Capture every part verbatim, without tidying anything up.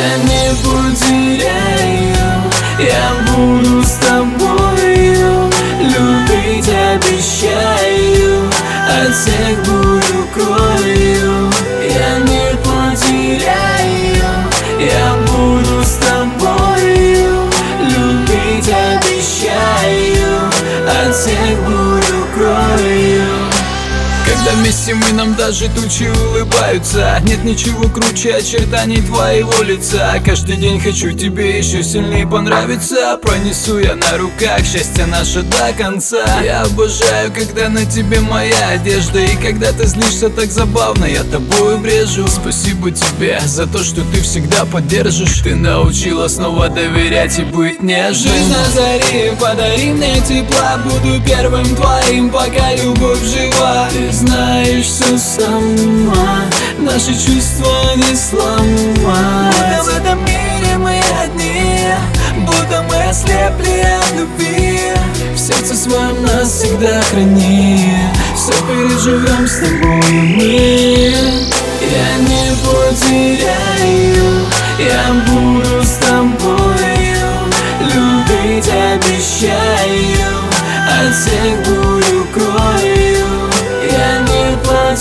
Я не потеряю, я буду с тобою, любить обещаю, от всех бурю крою. Я не потеряю, я буду с тобою, любить обещаю, от всех бурю крою. Когда вместе мы, нам даже тучи улыбаются. Нет ничего круче очертаний твоего лица. Каждый день хочу тебе еще сильнее понравиться. Пронесу я на руках счастье наше до конца. Я обожаю, когда на тебе моя одежда, и когда ты злишься так забавно, я тобою брежу. Спасибо тебе за то, что ты всегда поддержишь. Ты научила снова доверять и быть нежным. Жизнь на заре, подари мне тепла. Буду первым твоим, пока любовь жива. Ты знаешь все сама, наши чувства не сломать. Будто в этом мире мы одни, будто мы ослепли от любви. В сердце своем нас всегда храни, все переживем с тобой мы. Я не потеряю, я буду с тобою, любить обещаю, от всех бурю крою. Я не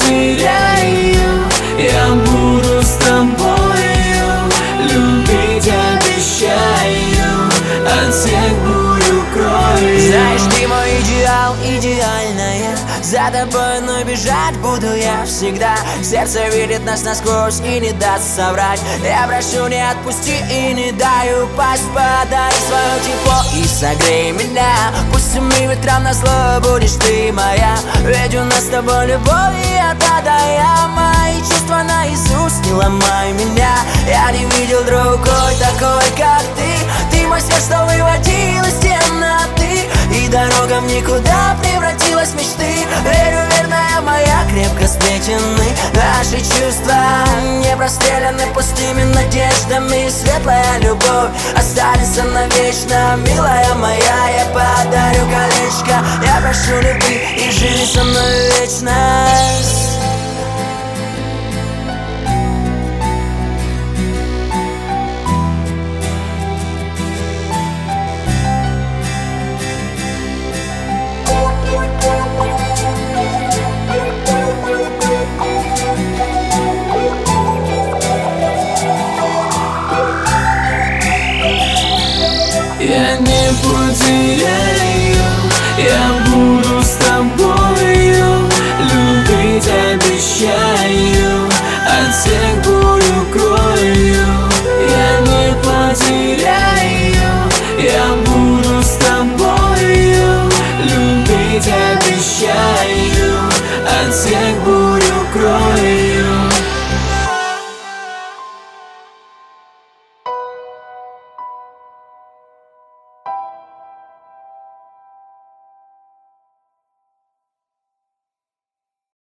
потеряю, я буду с тобою, любить обещаю, от всех бурю крою. Знаешь, ты мой идеал, идеальная. За тобой, но бежать буду я всегда. Сердце видит нас насквозь и не даст соврать. Я прошу, не отпусти и не дай упасть. Подай свое тепло и согрей меня. Пусть мы ветрам назло будешь ты моя. Ведь у нас с тобой любовь и от А до Я. Мои чувства наизусть, не ломай меня. Я не видел другой такой, как ты. Ты мой свет, что выводил из темноты, и дорога в никуда превратилась в мечты. Верю, верная моя, крепко сплетены наши чувства, не простреляны пустыми надеждами. Светлая любовь останется навечно, милая моя. Я подарю колечко, я прошу любви и живи со мной вечность. Я не потеряю, я